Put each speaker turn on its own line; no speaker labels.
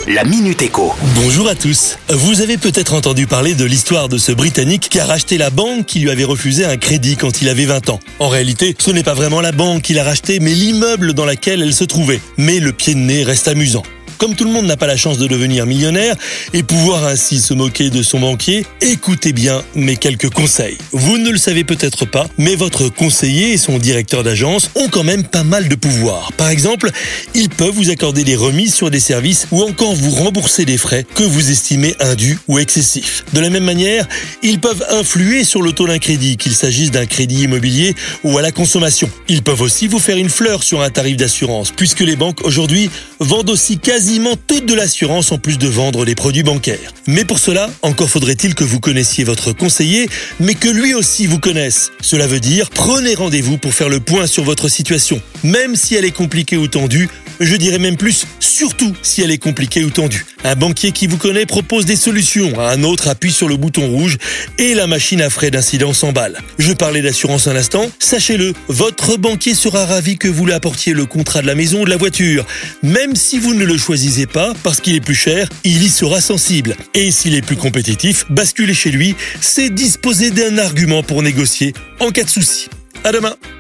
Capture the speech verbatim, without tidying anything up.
la Minute Éco.
Bonjour à tous. Vous avez peut-être entendu parler de l'histoire de ce Britannique qui a racheté la banque qui lui avait refusé un crédit quand il avait vingt ans. En réalité, ce n'est pas vraiment la banque qu'il a racheté, mais l'immeuble dans lequel elle se trouvait. Mais le pied de nez reste amusant. Comme tout le monde n'a pas la chance de devenir millionnaire et pouvoir ainsi se moquer de son banquier, écoutez bien mes quelques conseils. Vous ne le savez peut-être pas, mais votre conseiller et son directeur d'agence ont quand même pas mal de pouvoir. Par exemple, ils peuvent vous accorder des remises sur des services ou encore vous rembourser des frais que vous estimez indus ou excessifs. De la même manière, ils peuvent influer sur le taux d'un crédit, qu'il s'agisse d'un crédit immobilier ou à la consommation. Ils peuvent aussi vous faire une fleur sur un tarif d'assurance, puisque les banques aujourd'hui vendent aussi quasi quasiment toute de l'assurance en plus de vendre des produits bancaires. Mais pour cela, encore faudrait-il que vous connaissiez votre conseiller, mais que lui aussi vous connaisse. Cela veut dire, prenez rendez-vous pour faire le point sur votre situation. Même si elle est compliquée ou tendue, je dirais même plus, surtout si elle est compliquée ou tendue. Un banquier qui vous connaît propose des solutions, un autre appuie sur le bouton rouge et la machine à frais d'incident s'emballe. Je parlais d'assurance un instant, sachez-le, votre banquier sera ravi que vous lui apportiez le contrat de la maison ou de la voiture. Même si vous ne le choisissez pas, parce qu'il est plus cher, il y sera sensible. Et s'il est plus compétitif, basculez chez lui, c'est disposer d'un argument pour négocier en cas de souci. À demain.